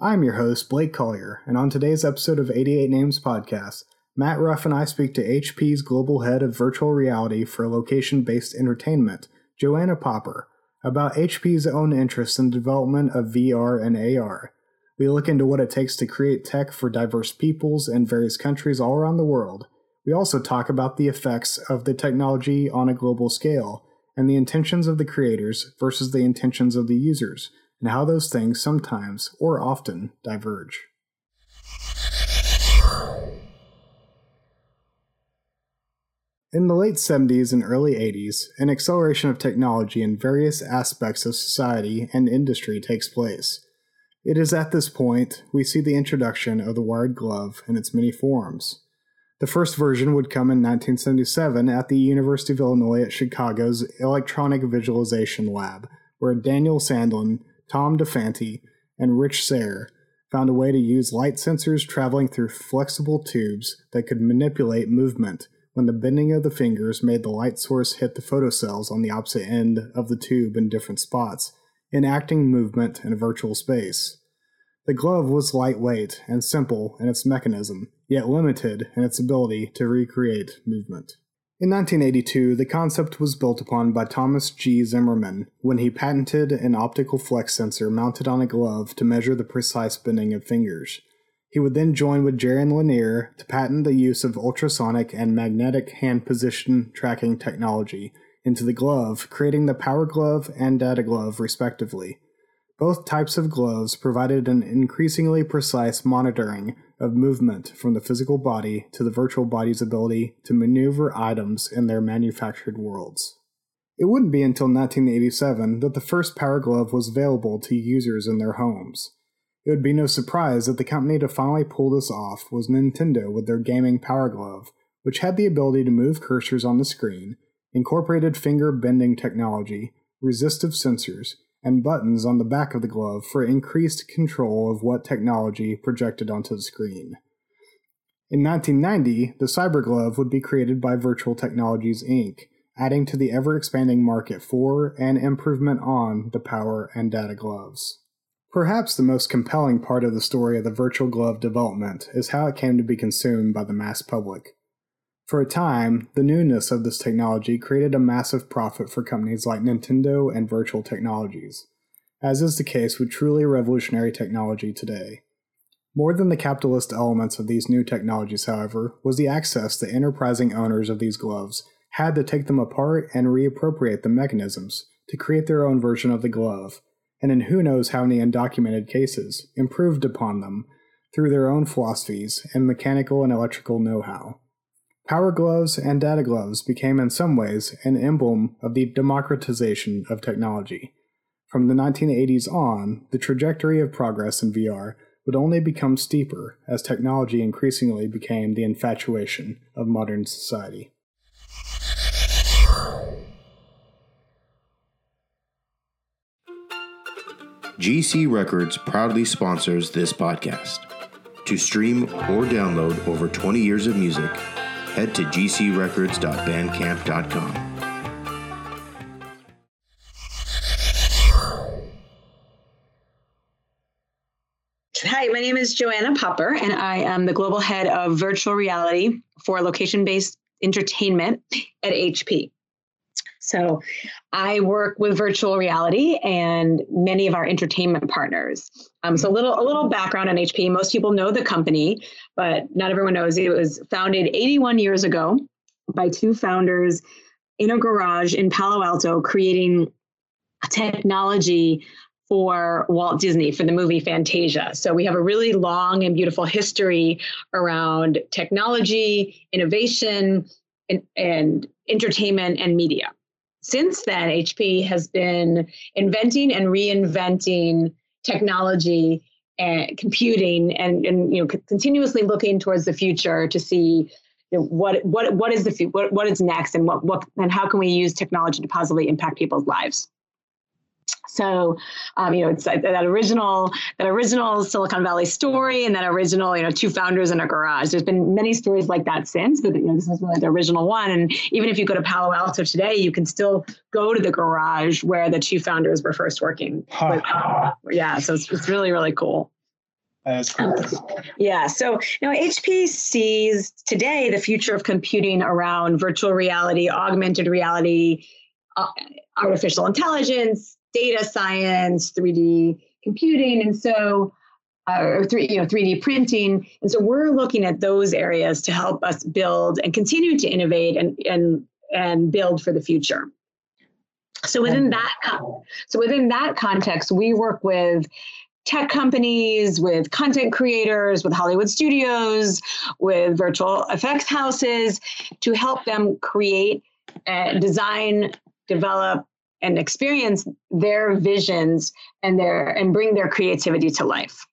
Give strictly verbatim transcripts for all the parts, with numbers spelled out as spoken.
I'm your host, Blake Collier, and on today's episode of eighty-eight Names Podcast, Matt Ruff and I speak to H P's global head of virtual reality for location-based entertainment, Joanna Popper, about H P's own interest in the development of V R and A R. We look into what it takes to create tech for diverse peoples in various countries all around the world. We also talk about the effects of the technology on a global scale, and the intentions of the creators versus the intentions of the users, and how those things sometimes, or often, diverge. In the late seventies and early eighties, an acceleration of technology in various aspects of society and industry takes place. It is at this point we see the introduction of the wired glove in its many forms. The first version would come in nineteen seventy-seven at the University of Illinois at Chicago's Electronic Visualization Lab, where Daniel Sandlin, Tom DeFanti, and Rich Sayre found a way to use light sensors traveling through flexible tubes that could manipulate movement when the bending of the fingers made the light source hit the photocells on the opposite end of the tube in different spots, enacting movement in a virtual space. The glove was lightweight and simple in its mechanism, yet limited in its ability to recreate movement. In nineteen eighty-two, the concept was built upon by Thomas G. Zimmerman when he patented an optical flex sensor mounted on a glove to measure the precise bending of fingers. He would then join with Jaron Lanier to patent the use of ultrasonic and magnetic hand position tracking technology into the glove, creating the Power Glove and Data Glove respectively. Both types of gloves provided an increasingly precise monitoring of movement from the physical body to the virtual body's ability to maneuver items in their manufactured worlds. It wouldn't be until nineteen eighty-seven that the first Power Glove was available to users in their homes. It would be no surprise that the company to finally pull this off was Nintendo with their gaming Power Glove, which had the ability to move cursors on the screen, incorporated finger bending technology, resistive sensors, and buttons on the back of the glove for increased control of what technology projected onto the screen. In nineteen ninety, the Cyber Glove would be created by Virtual Technologies Incorporated, adding to the ever-expanding market for and improvement on the Power and Data Gloves. Perhaps the most compelling part of the story of the Virtual Glove development is how it came to be consumed by the mass public. For a time, the newness of this technology created a massive profit for companies like Nintendo and Virtual Technologies, as is the case with truly revolutionary technology today. More than the capitalist elements of these new technologies, however, was the access the enterprising owners of these gloves had to take them apart and reappropriate the mechanisms to create their own version of the glove, and in who knows how many undocumented cases, improved upon them through their own philosophies and mechanical and electrical know-how. Power Gloves and Data Gloves became in some ways an emblem of the democratization of technology. From the nineteen eighties on, the trajectory of progress in V R would only become steeper as technology increasingly became the infatuation of modern society. G C Records proudly sponsors this podcast. To stream or download over twenty years of music, head to g c records dot bandcamp dot com. Hi, my name is Joanna Popper, and I am the global head of virtual reality for location-based entertainment at H P. So I work with virtual reality and many of our entertainment partners. Um, so a little, a little background on H P. Most people know the company, but not everyone knows it was founded eighty-one years ago by two founders in a garage in Palo Alto, creating technology for Walt Disney for the movie Fantasia. So we have a really long and beautiful history around technology, innovation, and, and entertainment and media. Since then, H P has been inventing and reinventing technology and computing, and, and you know, continuously looking towards the future to see you know, what what what is the what what is next, and what what and how can we use technology to positively impact people's lives. So, um, you know, it's that original, that original Silicon Valley story, and that original, you know, two founders in a garage. There's been many stories like that since, but you know, this is really the original one. And even if you go to Palo Alto today, you can still go to the garage where the two founders were first working. Huh. With, uh, yeah, so it's, it's really, really cool. as creators? Yeah, so you know, H P sees today the future of computing around virtual reality, augmented reality, uh, artificial intelligence, data science, three D computing, and so uh, or three, you know, three D printing. And so we're looking at those areas to help us build and continue to innovate and and and build for the future. So within that, so within that context, we work with tech companies, with content creators, with Hollywood studios, with virtual effects houses to help them create, uh, design, develop, and experience their visions and their and bring their creativity to life.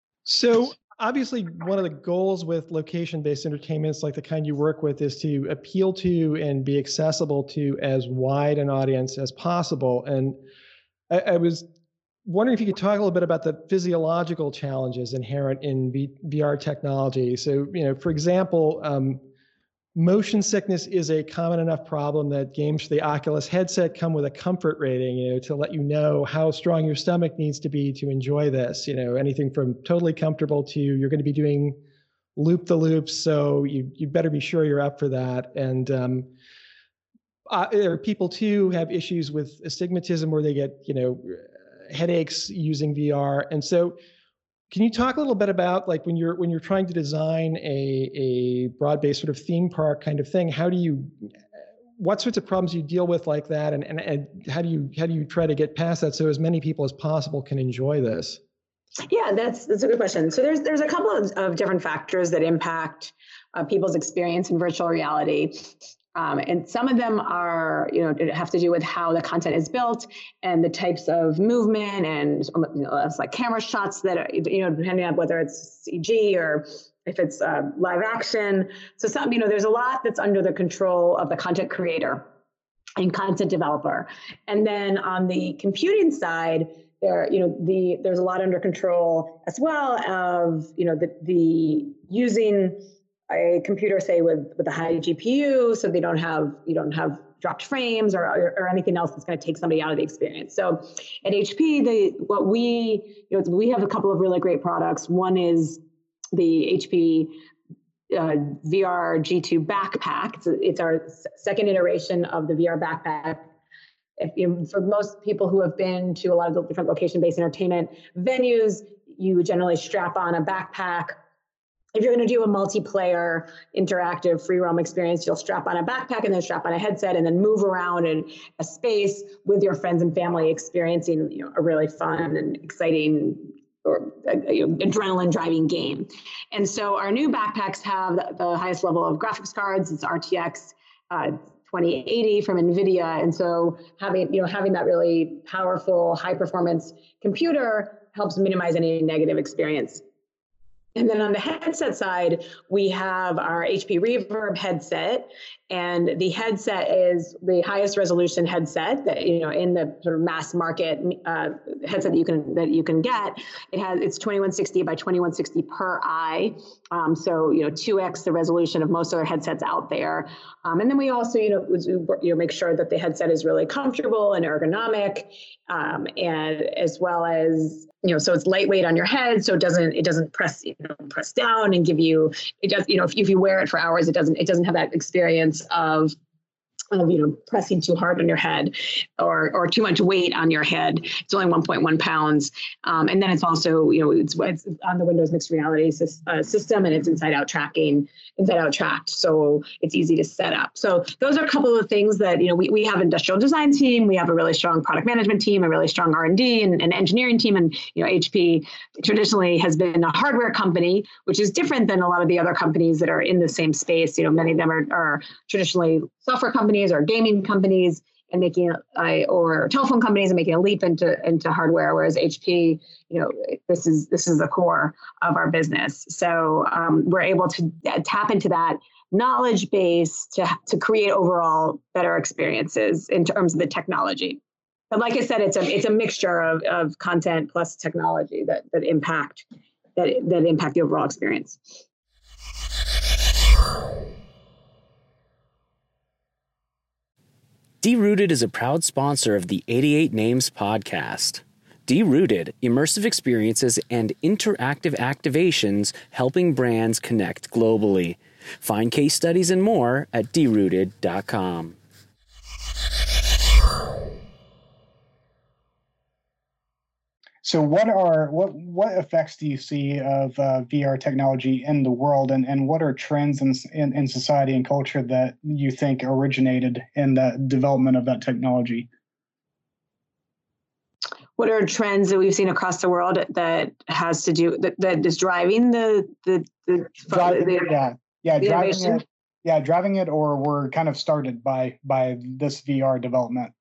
So obviously, one of the goals with location-based entertainments like the kind you work with is to appeal to and be accessible to as wide an audience as possible. And I, I was wondering if you could talk a little bit about the physiological challenges inherent in v- V R technology. So, you know, for example, um, motion sickness is a common enough problem that games for the Oculus headset come with a comfort rating, you know, to let you know how strong your stomach needs to be to enjoy this. You know, anything from totally comfortable to you're going to be doing loop the loops, so you you better be sure you're up for that. And um, uh, there are people too who have issues with astigmatism where they get, you know, headaches using V R. And so can you talk a little bit about, like, when you're when you're trying to design a a broad-based sort of theme park kind of thing, how do you, what sorts of problems you deal with like that, and, and, and how do you how do you try to get past that so as many people as possible can enjoy this? Yeah, that's that's a good question. So there's there's a couple of, of different factors that impact uh, people's experience in virtual reality. Um, and some of them are, you know, have to do with how the content is built and the types of movement and, you know, it's like camera shots that are, you know, depending on whether it's C G or if it's uh, live action. So some, you know, there's a lot that's under the control of the content creator and content developer. And then on the computing side, there, you know, the there's a lot under control as well of, you know, the the using a computer, say with with a high G P U, so they don't have you don't have dropped frames or or, or anything else that's going to take somebody out of the experience. So at H P, the what we you know we have a couple of really great products. One is the H P uh, V R G two backpack. It's, a, it's our second iteration of the V R backpack. If, you know, for most people who have been to a lot of the different location-based entertainment venues, you generally strap on a backpack. If you're going to do a multiplayer, interactive, free roam experience, you'll strap on a backpack and then strap on a headset and then move around in a space with your friends and family, experiencing, you know, a really fun and exciting or uh, you know, adrenaline-driving game. And so our new backpacks have the, the highest level of graphics cards. It's R T X uh, twenty eighty from NVIDIA, and so having you know having that really powerful, high-performance computer helps minimize any negative experience. And then on the headset side, we have our H P Reverb headset, and the headset is the highest resolution headset that you know in the sort of mass market uh, headset that you can that you can get. It has it's twenty-one sixty by twenty-one sixty per eye, um, so you know two x the resolution of most other headsets out there. Um, and then we also you know you know make sure that the headset is really comfortable and ergonomic, um, and as well as you know, so it's lightweight on your head, so it doesn't it doesn't press you know press down and give you it does you know if, if you wear it for hours, it doesn't it doesn't have that experience of of you know pressing too hard on your head or or too much weight on your head. It's only one point one pounds, um, and then it's also you know it's, it's on the Windows mixed reality uh, system, and it's inside out tracking, inside out tracked, so it's easy to set up. So those are a couple of things that you know we we have an industrial design team, we have a really strong product management team, a really strong R and D and, and engineering team, and you know H P traditionally has been a hardware company, which is different than a lot of the other companies that are in the same space. You know many of them are, are traditionally software companies or gaming companies and making uh, or telephone companies and making a leap into into hardware, whereas H P, you know, this is this is the core of our business. So um, we're able to tap into that knowledge base to to create overall better experiences in terms of the technology. But like I said, it's a it's a mixture of, of content plus technology that that impact that that impact the overall experience. D-Rooted is a proud sponsor of the eighty-eight Names podcast. De-Rooted, immersive experiences and interactive activations helping brands connect globally. Find case studies and more at de rooted dot com. So what are what what effects do you see of uh, V R technology in the world, and, and what are trends in, in in society and culture that you think originated in the development of that technology? What are trends that we've seen across the world that has to do that, that is driving the the the, Driving, the yeah yeah the driving innovation? it yeah driving it or were kind of started by by this V R development?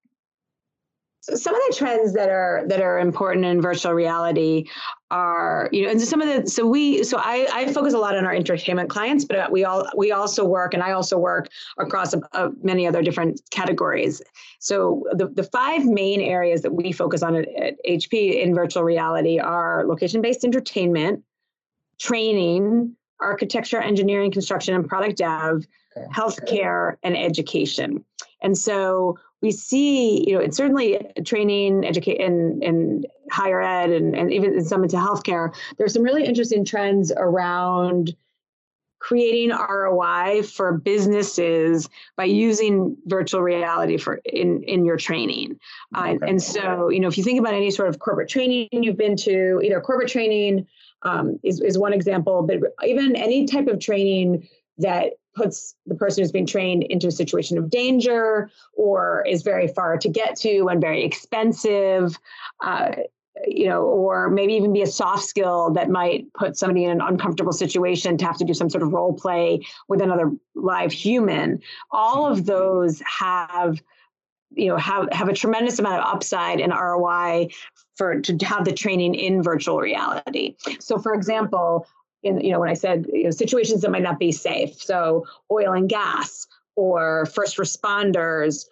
So some of the trends that are that are important in virtual reality are, you know, and some of the so we so I, I focus a lot on our entertainment clients, but we all we also work and I also work across a, a, many other different categories. So the, the five main areas that we focus on at, at H P in virtual reality are location-based entertainment, training, architecture, engineering, construction, and product dev, okay, healthcare, and education. And so we see, you know, it's certainly training, educate, and, and higher ed, and, and even some into healthcare. There's some really interesting trends around creating R O I for businesses by using virtual reality for in, in your training. Uh, okay. And so, you know, if you think about any sort of corporate training you've been to, either corporate training um, is, is one example, but even any type of training that puts the person who's being trained into a situation of danger or is very far to get to and very expensive, uh, you know, or maybe even be a soft skill that might put somebody in an uncomfortable situation to have to do some sort of role play with another live human. All of those have, you know, have, have a tremendous amount of upside and R O I for to have the training in virtual reality. So for example, in, you know, when I said, you know, situations that might not be safe, so oil and gas or first responders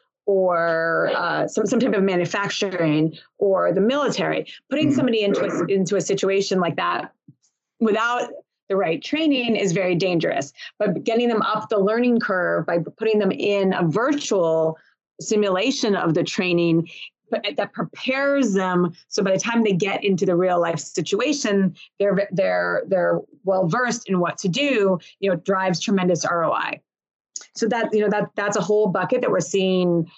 or uh, some, some type of manufacturing or the military, putting somebody into a, into a situation like that without the right training is very dangerous. But getting them up the learning curve by putting them in a virtual simulation of the training that prepares them, so by the time they get into the real life situation, they're they're they're well versed in what to do. You know, drives tremendous R O I. So that you know that that's a whole bucket that we're seeing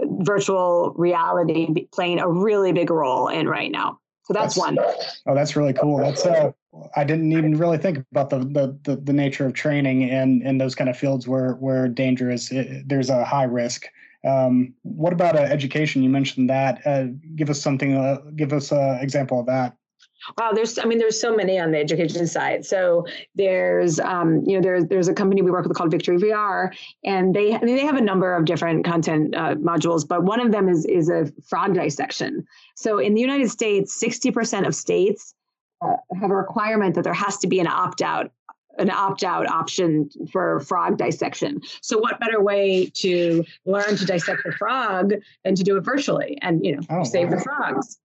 virtual reality playing a really big role in right now. So that's, that's one. Oh, that's really cool. That's uh, I didn't even really think about the the the, the nature of training in in those kind of fields where where danger is. It, there's a high risk. Um, what about uh, education? You mentioned that. Uh, give us something. Uh, give us an example of that. Wow, there's. I mean, there's so many on the education side. So there's, um, you know, there's there's a company we work with called Victory V R, and they I mean, they have a number of different content uh, modules, but one of them is is a frog dissection. So in the United States, sixty percent of states uh, have a requirement that there has to be an opt-out. an opt-out option for frog dissection. So what better way to learn to dissect a frog than to do it virtually and, you know, oh, save wow. the frogs.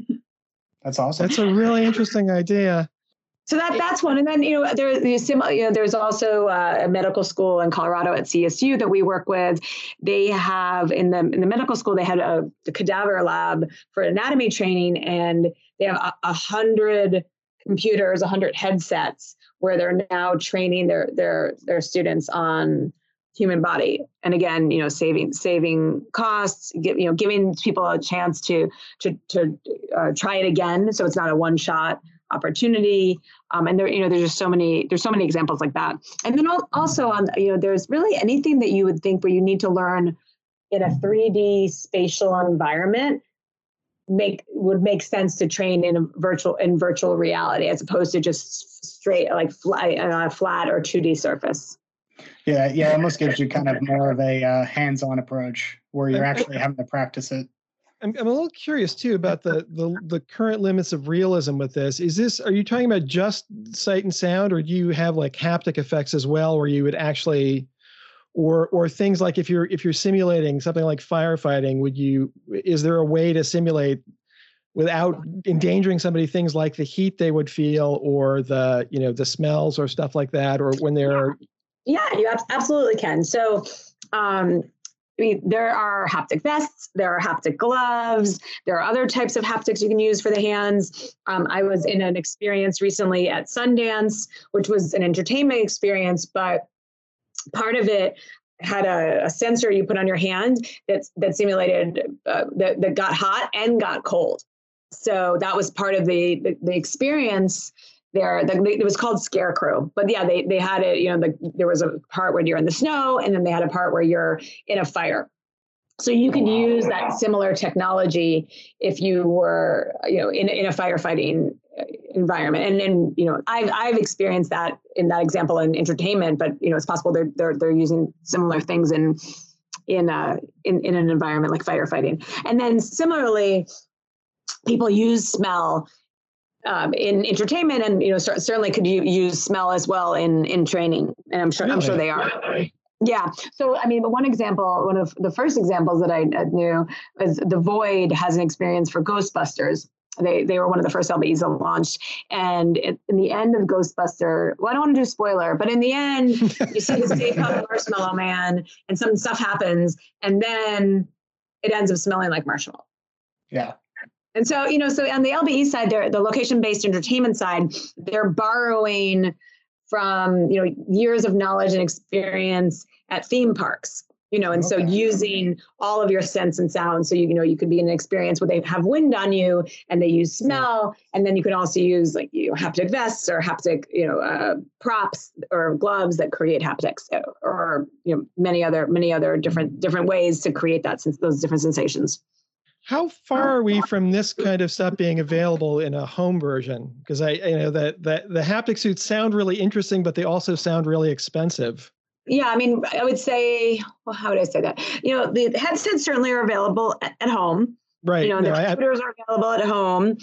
That's awesome. That's a really interesting idea. So that that's one. And then, you know, there, there's, you know, there's also a medical school in Colorado at C S U that we work with. They have in the in the medical school, they had a the cadaver lab for anatomy training, and they have a, a hundred computers, a hundred headsets where they're now training their their their students on human body. And again, you know, saving saving costs, give, you know, giving people a chance to to to uh, try it again, so it's not a one shot opportunity. Um, and there, you know, there's just so many there's so many examples like that. And then also on, you know, there's really anything that you would think where you need to learn in a three D spatial environment make would make sense to train in a virtual in virtual reality as opposed to just straight like fly, uh, flat or two D surface. Yeah, yeah, it almost gives you kind of more of a uh, hands-on approach where you're actually having to practice it. I'm I'm a little curious too about the the the current limits of realism with this. Is this are you talking about just sight and sound, or do you have like haptic effects as well, where you would actually Or or things like if you're if you're simulating something like firefighting, would you is there a way to simulate without endangering somebody things like the heat they would feel or the you know the smells or stuff like that, or when they're yeah, you absolutely can. So um, I mean, there are haptic vests, there are haptic gloves, there are other types of haptics you can use for the hands. Um, I was in an experience recently at Sundance, which was an entertainment experience, but part of it had a, a sensor you put on your hand that, that simulated, uh, that, that got hot and got cold. So that was part of the, the, the experience there. The, it was called Scarecrow, but yeah, they, they had it, you know, the, there was a part where you're in the snow, and then they had a part where you're in a fire. So you can use that similar technology if you were, you know, in, in a firefighting environment. And then, you know, I've, I've experienced that in that example in entertainment, but, you know, it's possible they're, they're, they're using similar things in, in, uh, in, in an environment like firefighting. And then similarly, people use smell um, in entertainment, and, you know, c- certainly could you use smell as well in, in training. And I'm sure, really? I'm sure they are. Yeah. So, I mean, one example, one of the first examples that I knew was The Void has an experience for Ghostbusters. They they were one of the first L B Es that launched. And in the end of Ghostbuster, well, I don't want to do spoiler, but in the end, you see the Stay Puft Marshmallow Man, and some stuff happens, and then it ends up smelling like marshmallow. Yeah. And so, you know, so on the L B E side, they're the location-based entertainment side, they're borrowing from, you know, years of knowledge and experience at theme parks, you know, and okay. so using all of your sense and sound. So, you, you know, you could be in an experience where they have wind on you and they use smell. And then you can also use like, you know, haptic vests or haptic, you know, uh, props or gloves that create haptics, or, you know, many other, many other different, different ways to create that, those different sensations. How far are we from this kind of stuff being available in a home version? Because I, you know, the, the the haptic suits sound really interesting, but they also sound really expensive. Yeah, I mean, I would say, well, how would I say that? You know, the headsets certainly are available at, at home. Right. You know, the no, computers I, are available at home,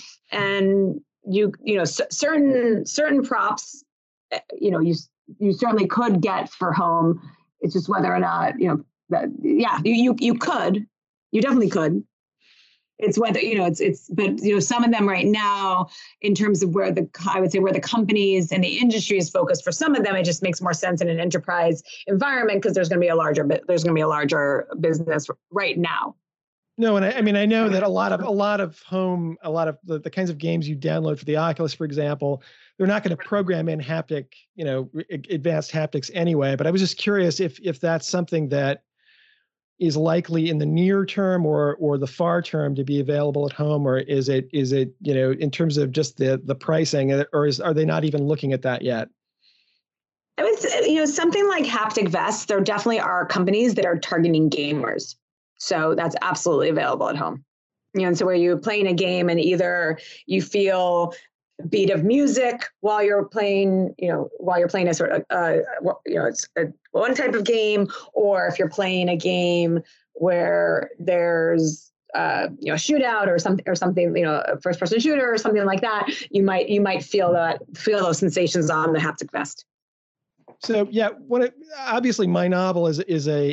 and you, you know, c- certain certain props, you know, you you certainly could get for home. It's just whether or not, you know, that, yeah, you you you could, you definitely could. It's whether, you know, it's, it's, but, you know, some of them right now, in terms of where the, I would say where the companies and the industry is focused, for some of them, it just makes more sense in an enterprise environment because there's going to be a larger, there's going to be a larger business right now. No, and I, I mean, I know that a lot of, a lot of home, a lot of the, the kinds of games you download for the Oculus, for example, they're not going to program in haptic, you know, advanced haptics anyway. But I was just curious if, if that's something that is likely in the near term or or the far term to be available at home, or is it is it you know, in terms of just the the pricing, or is are they not even looking at that yet? I would say, you know, something like haptic vests, there definitely are companies that are targeting gamers, so that's absolutely available at home. You know, and so where you're playing a game and either you feel beat of music while you're playing, you know, while you're playing a sort of, uh, you know, it's a, one type of game, or if you're playing a game where there's, uh, you know, a shootout or something, or something, you know, a first-person shooter or something like that, you might you might feel that feel those sensations on the haptic vest. So yeah, what it, obviously my novel is is a,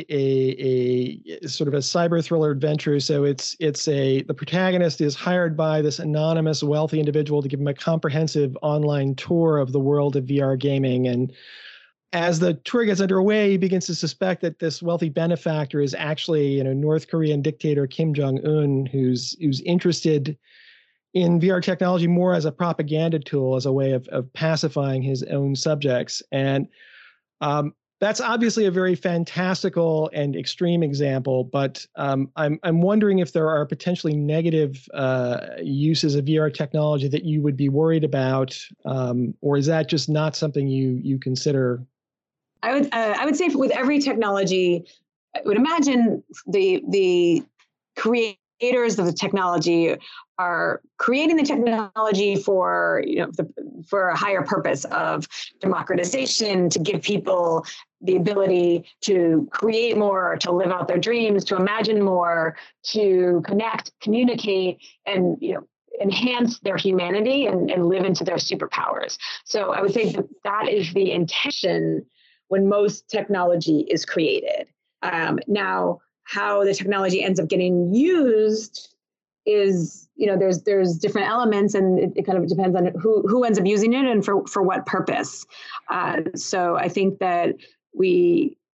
a a sort of a cyber thriller adventure. So it's it's a the protagonist is hired by this anonymous wealthy individual to give him a comprehensive online tour of the world of V R gaming. And as the tour gets underway, he begins to suspect that this wealthy benefactor is actually, you know, North Korean dictator Kim Jong-un, who's who's interested in V R technology more as a propaganda tool, as a way of of pacifying his own subjects. And Um, that's obviously a very fantastical and extreme example, but um, I'm I'm wondering if there are potentially negative uh, uses of V R technology that you would be worried about, um, or is that just not something you you consider? I would uh, I would say with every technology, I would imagine the the creators of the technology are creating the technology for, you know, the, for a higher purpose of democratization, to give people the ability to create more, to live out their dreams, to imagine more, to connect, communicate, and, you know, enhance their humanity and, and live into their superpowers. So I would say that that is the intention when most technology is created. Um, now, how the technology ends up getting used is, you know, there's there's different elements, and it, it kind of depends on who who ends up using it and for for what purpose. Uh, so I think that we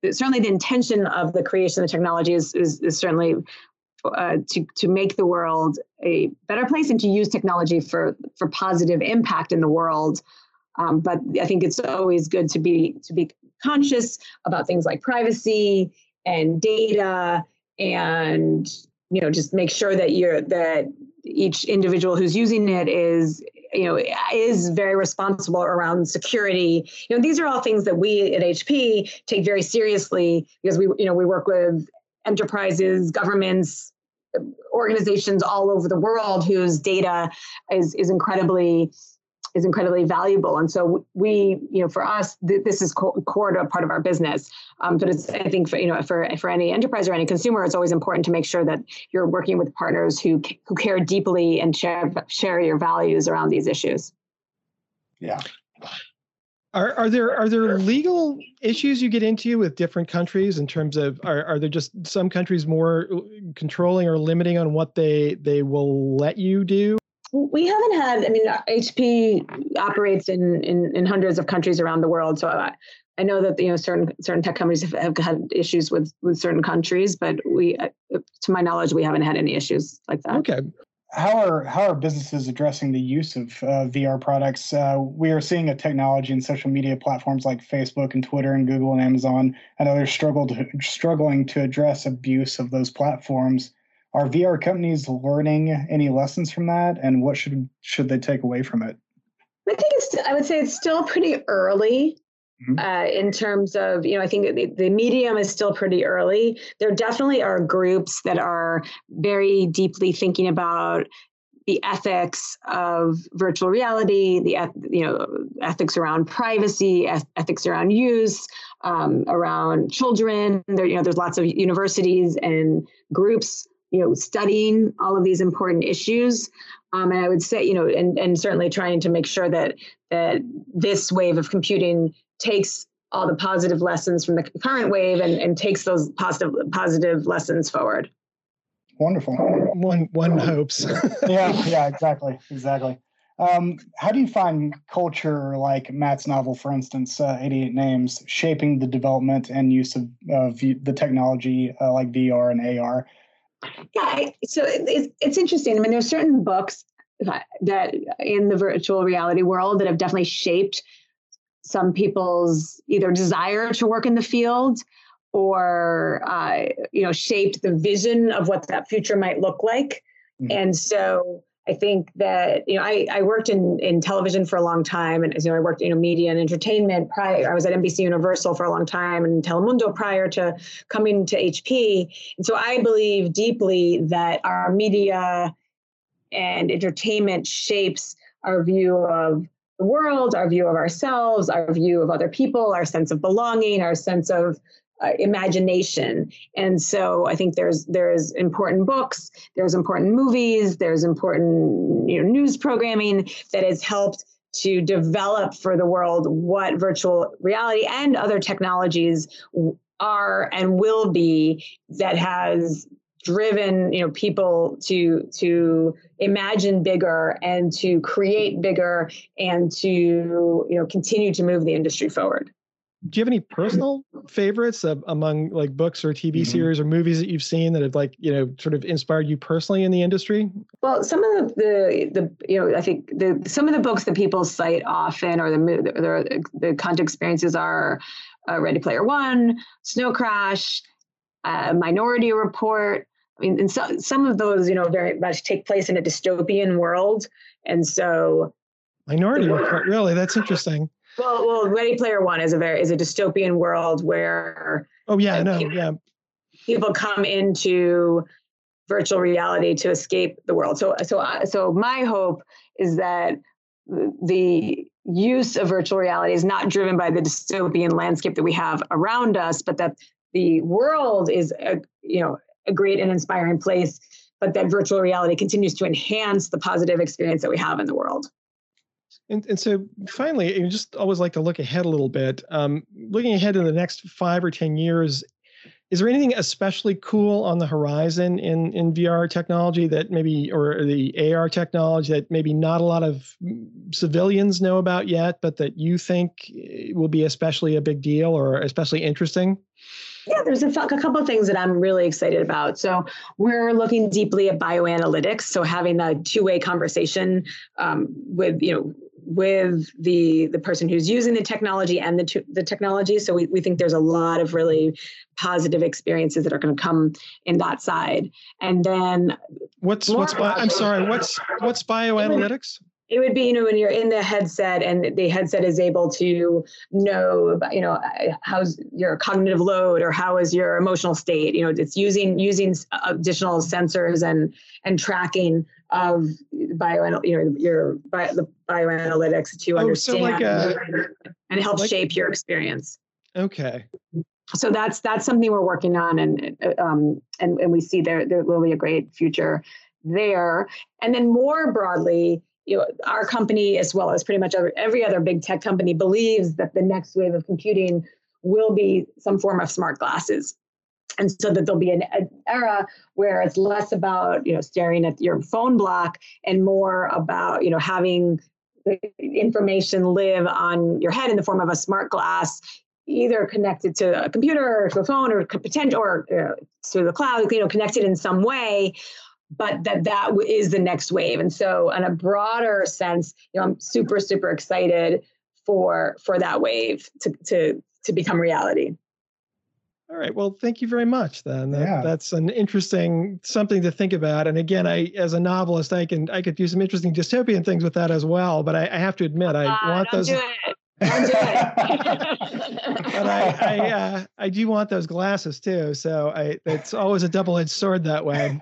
certainly the intention of the creation of the technology is is, is certainly uh, to to make the world a better place and to use technology for for positive impact in the world. Um, but I think it's always good to be to be conscious about things like privacy and data, and you know, just make sure that you're that each individual who's using it is you know is very responsible around security. You know, these are all things that we at H P take very seriously, because we you know we work with enterprises, governments, organizations all over the world whose data is is incredibly is incredibly valuable. And so we, you know, for us, th- this is core, core to a part of our business. Um, but it's, I think for, you know, for, for any enterprise or any consumer, it's always important to make sure that you're working with partners who, who care deeply and share, share your values around these issues. Yeah. Are, are there are there legal issues you get into with different countries in terms of, are, are there just some countries more controlling or limiting on what they they will let you do? We haven't had, I mean, H P operates in, in, in hundreds of countries around the world. So I, I know that, you know, certain certain tech companies have, have had issues with, with certain countries, but we, to my knowledge, we haven't had any issues like that. Okay. How are how are businesses addressing the use of uh, V R products? Uh, we are seeing a technology and social media platforms like Facebook and Twitter and Google and Amazon and others struggle to, struggling to address abuse of those platforms. Are V R companies learning any lessons from that, and what should should they take away from it? I think it's, I would say it's still pretty early mm-hmm. uh, in terms of, you know, I think the, the medium is still pretty early. There definitely are groups that are very deeply thinking about the ethics of virtual reality, the you know ethics around privacy, ethics around use, um, around children. There, you know, there's lots of universities and groups, you know, studying all of these important issues. Um, and I would say, you know, and, and certainly trying to make sure that that this wave of computing takes all the positive lessons from the current wave and, and takes those positive positive lessons forward. Wonderful. One one hopes. yeah, yeah, exactly, exactly. Um, how do you find culture like Matt's novel, for instance, uh, eighty-eight Names, shaping the development and use of, of the technology uh, like V R and A R? Yeah, so it's it's interesting. I mean, there's certain books that in the virtual reality world that have definitely shaped some people's either desire to work in the field or, uh, you know, shaped the vision of what that future might look like. Mm-hmm. And so I think that, you know, I, I worked in, in television for a long time. And as you know, I worked, you know, media and entertainment prior. I was at N B C Universal for a long time and Telemundo prior to coming to H P. And so I believe deeply that our media and entertainment shapes our view of the world, our view of ourselves, our view of other people, our sense of belonging, our sense of Uh, imagination. And so I think there's there's important books, there's important movies, there's important you know, news programming that has helped to develop for the world what virtual reality and other technologies are and will be, that has driven you know people to to imagine bigger and to create bigger and to you know continue to move the industry forward. Do you have any personal favorites of, among like books or T V mm-hmm. series or movies that you've seen that have like, you know, sort of inspired you personally in the industry? Well, some of the, the, the you know, I think the some of the books that people cite often or the the, the content experiences are uh, Ready Player One, Snow Crash, uh, Minority Report. I mean, and so, some of those, you know, very much take place in a dystopian world. And so Minority Report, really? That's interesting. Well, well, Ready Player One is a very is a dystopian world where oh yeah, uh, no, people, yeah, people come into virtual reality to escape the world. So, so, so my hope is that the use of virtual reality is not driven by the dystopian landscape that we have around us, but that the world is a you know a great and inspiring place, but that virtual reality continues to enhance the positive experience that we have in the world. And, and so finally, you just always like to look ahead a little bit. Um, looking ahead in the next five or ten years, is there anything especially cool on the horizon in, in V R technology that maybe, or the A R technology that maybe not a lot of civilians know about yet, but that you think will be especially a big deal or especially interesting? Yeah, there's a, a couple of things that I'm really excited about. So we're looking deeply at bioanalytics. So having a two-way conversation um, with, you know, with the the person who's using the technology and the t- the technology. So we, we think there's a lot of really positive experiences that are going to come in that side. And then what's what's bi- I'm sorry, what's what's bioanalytics? It would be, you know, when you're in the headset and the headset is able to know about, you know, how's your cognitive load or how is your emotional state. You know, it's using using additional sensors and and tracking of bio, you know, your bio, the bioanalytics to oh, understand so like a, and help like, shape your experience. Okay. So that's that's something we're working on, and um and and we see there there will be a great future there. And then more broadly, you know, our company, as well as pretty much every, every other big tech company, believes that the next wave of computing will be some form of smart glasses. And so that there'll be an, an era where it's less about, you know, staring at your phone block and more about, you know, having the information live on your head in the form of a smart glass, either connected to a computer or to a phone or potential or uh, to the cloud, you know, connected in some way. But that that is the next wave. And so on a broader sense, you know, I'm super, super excited for for that wave to to to become reality. All right. Well, thank you very much then. That, yeah. That's an interesting something to think about. And again, I as a novelist, I can I could do some interesting dystopian things with that as well. But I, I have to admit, I uh, want don't those. Do it. Don't do it. But I I, uh, I do want those glasses too. So I it's always a double-edged sword that way.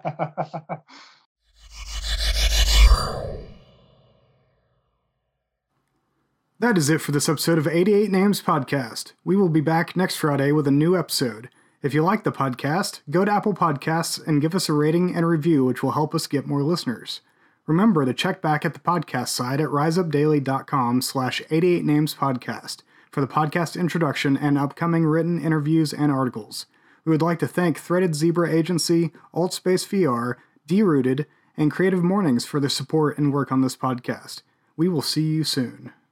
That is it for this episode of eighty-eight Names Podcast. We will be back next Friday with a new episode. If you like the podcast, go to Apple Podcasts and give us a rating and review, which will help us get more listeners. Remember to check back at the podcast site at riseupdaily.com slash 88 names podcast for the podcast introduction and upcoming written interviews and articles. We would like to thank Threaded Zebra Agency, Altspace V R, D-Rooted, and Creative Mornings for their support and work on this podcast. We will see you soon.